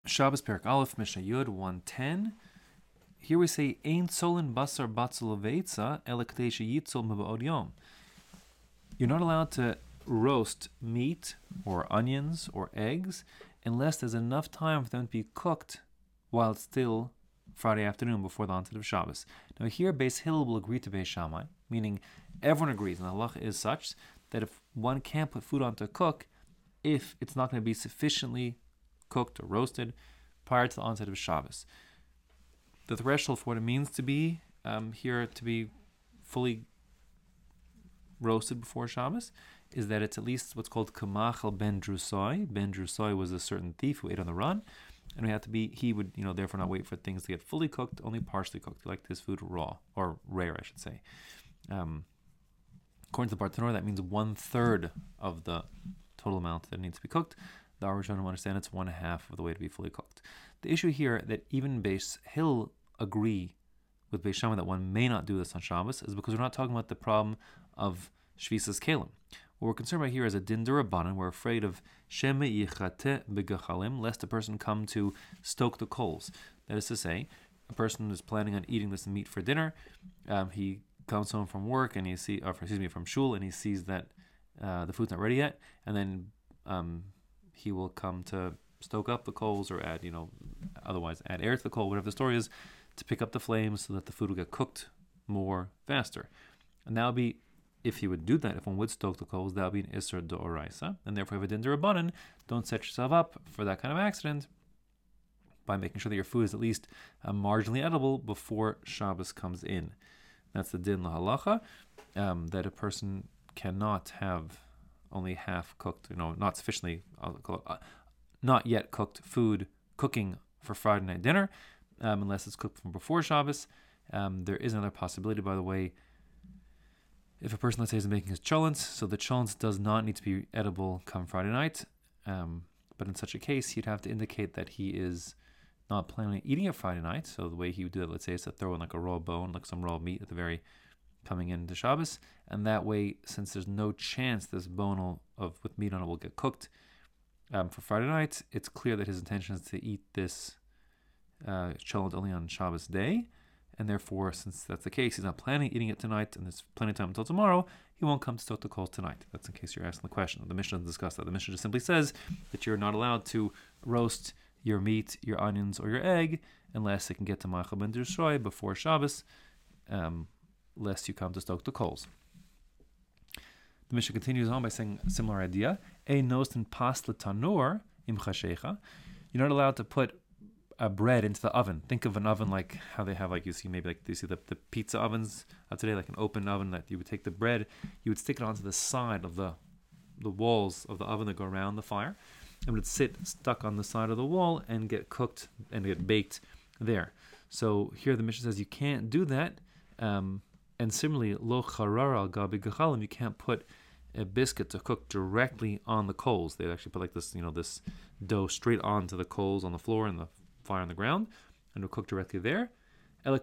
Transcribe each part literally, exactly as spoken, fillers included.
Shabbos Perek Aleph Mishnah Yud one ten. Here we say Ein Solin Basar Batzel Veitza Ela Kadesh Yitzol Meba'od Yom. You're not allowed to roast meat or onions or eggs unless there's enough time for them to be cooked while it's still Friday afternoon before the onset of Shabbos. Now here Beis Hillel will agree to Beis Shammai, meaning everyone agrees, and the halacha is such that if one can't put food on to cook, if it's not going to be sufficiently cooked or roasted prior to the onset of Shabbos. The threshold for what it means to be um, here to be fully roasted before Shabbos is that it's at least what's called kamachal ben drusoi. Ben drusoi was a certain thief who ate on the run, and we have to be. He would, you know, therefore not wait for things to get fully cooked, only partially cooked. He liked his food raw or rare, I should say. Um, according to the Bartanura, that means one third of the total amount that needs to be cooked. The Arush understand it's one half of the way to be fully cooked. The issue here that even Beis Hillel agree with Beis Shammai that one may not do this on Shabbos is because we're not talking about the problem of Shvisas Kalim. What we're concerned about here is a din d'Rabbanan. We're afraid of Shema Yichate Begachalim, lest a person come to stoke the coals. That is to say, a person is planning on eating this meat for dinner. Um, he comes home from work and he see, or excuse me, from shul, and he sees that uh, the food's not ready yet, and then um, he will come to stoke up the coals or add, you know, otherwise add air to the coal, whatever the story is, to pick up the flames so that the food will get cooked more faster. And that would be, if he would do that, if one would stoke the coals, that would be an Isser D'Oraisa. And therefore, if a din d'Rabbanan, don't set yourself up for that kind of accident by making sure that your food is at least uh, marginally edible before Shabbos comes in. That's the din lahalacha, um, that a person cannot have only half cooked, you know, not sufficiently, I'll call it, uh, not yet cooked food cooking for Friday night dinner, um, unless it's cooked from before Shabbos. Um, there is another possibility, by the way. If a person, let's say, is making his cholent, so the cholent does not need to be edible come Friday night, um, but in such a case, he'd have to indicate that he is not planning on eating it Friday night. So the way he would do it, let's say, is to throw in like a raw bone, like some raw meat at the very coming into Shabbos, and that way, since there's no chance this bone will, of with meat on it will get cooked um, for Friday night, it's clear that his intention is to eat this uh, cholent only on Shabbos day, and therefore, since that's the case, he's not planning on eating it tonight, and there's plenty of time until tomorrow, he won't come to stoke the coals tonight. That's in case you're asking the question. The Mishnah doesn't discuss that. The Mishnah just simply says that you're not allowed to roast your meat, your onions, or your egg unless it can get to Ma'achal ben Drusoi before Shabbos, um, lest you come to stoke the coals. The Mishnah continues on by saying a similar idea. Ein nosten pas letanur im chashecha. You're not allowed to put a bread into the oven. Think of an oven like how they have, like you see maybe like you see the, the pizza ovens of today, like an open oven that you would take the bread, you would stick it onto the side of the the walls of the oven that go around the fire, and would sit stuck on the side of the wall and get cooked and get baked there. So here the Mishnah says you can't do that. Um, and similarly, lo charar al gabi gachalim, you can't put a biscuit to cook directly on the coals. They actually put like this, you know, this dough straight onto the coals on the floor and the fire on the ground, and it'll cook directly there. Unless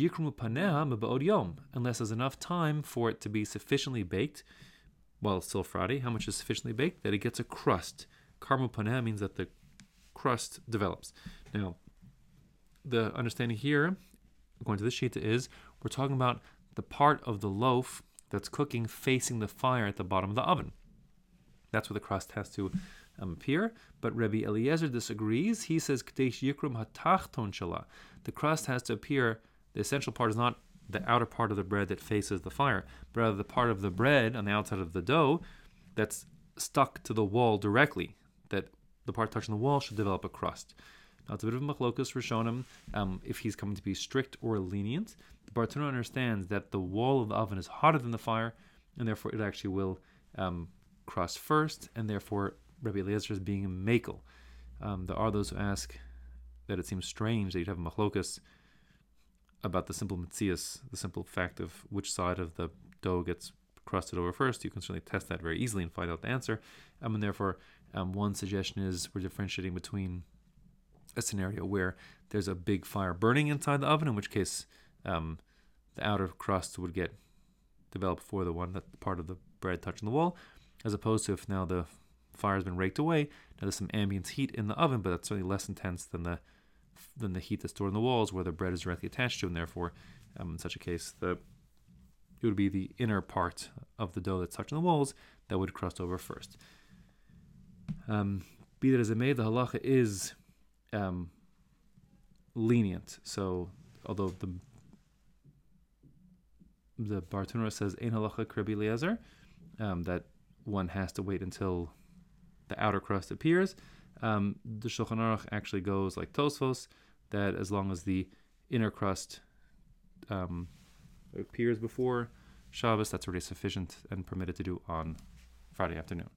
there's enough time for it to be sufficiently baked while it's still Friday. How much is sufficiently baked? That it gets a crust. Karmu paneh means that the crust develops. Now, the understanding here, according to this sheet, is we're talking about the part of the loaf that's cooking facing the fire at the bottom of the oven. That's where the crust has to um, appear. But Rabbi Eliezer disagrees. He says, K'deish yikrum hatachton shala. The crust has to appear. The essential part is not the outer part of the bread that faces the fire, but rather the part of the bread on the outside of the dough that's stuck to the wall directly, that the part touching the wall should develop a crust. Now, it's a bit of a machlokus Rishonim, um, if he's coming to be strict or lenient. The Bartanura understands that the wall of the oven is hotter than the fire, and therefore it actually will um, crust first, and therefore Rabbi Eliezer is being makel. Um, there are those who ask that it seems strange that you'd have a machlokus about the simple mitzias, the simple fact of which side of the dough gets crusted over first. You can certainly test that very easily and find out the answer. Um, and therefore, um, one suggestion is we're differentiating between a scenario where there's a big fire burning inside the oven, in which case um, the outer crust would get developed for the one that part of the bread touching the wall, as opposed to if now the fire's been raked away. Now there's some ambient heat in the oven, but that's certainly less intense than the than the heat that's stored in the walls where the bread is directly attached to, and therefore, um, in such a case, the it would be the inner part of the dough that's touching the walls that would crust over first. Um, be that as it may, the halacha is um, lenient. So, although the the Bartenura says ein halacha k'Rabbi Eliezer, um, that one has to wait until the outer crust appears. Um, the Shulchan Aruch actually goes like Tosfos, that as long as the inner crust um, appears before Shabbos, that's already sufficient and permitted to do on Friday afternoon.